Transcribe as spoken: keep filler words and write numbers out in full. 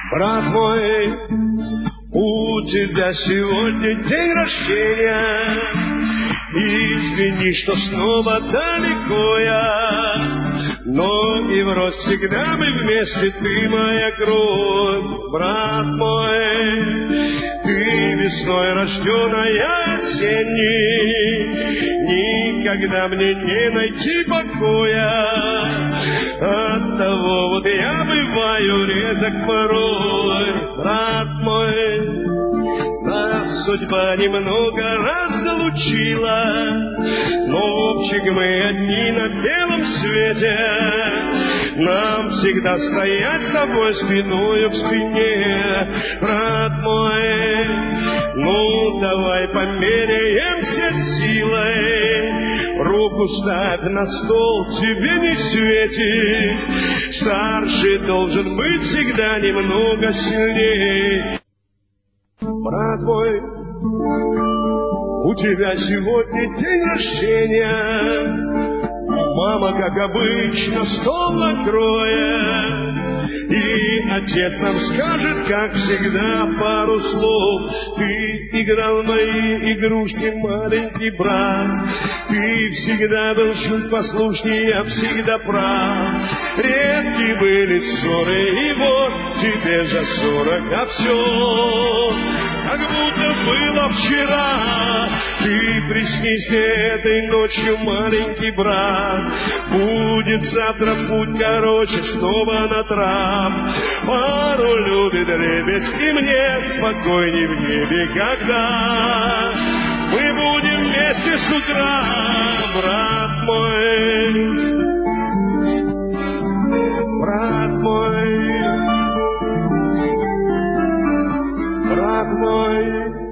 Брат мой, у тебя сегодня день рождения. Извини, что снова далеко я, но и в рост всегда мы вместе, ты моя кровь. Брат мой, ты весной рожденная осенний, никогда мне не найти покоя. Оттого вот я бываю резок порой. Брат мой, нас судьба немного разлучила, но общик мы одни на белом свете. Нам всегда стоять с тобой спиною к спине. Брат мой, ну давай померяемся силой. Руку ставь на стол, тебе не светит. Старший должен быть всегда немного сильнее. Брат мой, у тебя сегодня день рождения. Мама, как обычно, стол накроет, и отец нам скажет, как всегда, пару слов. Ты играл в мои игрушки, маленький брат. Ты всегда был чуть послушней, я всегда прав. Редки были ссоры, и вот тебе за сорок, а все как будто было вчера. Ты приснись мне этой ночью, маленький брат. Будет завтра путь короче, снова на трап. Пару любит ребят, и мне спокойней в небе, когда мы будем вместе с утра. Брат мой, брат мой, брат мой.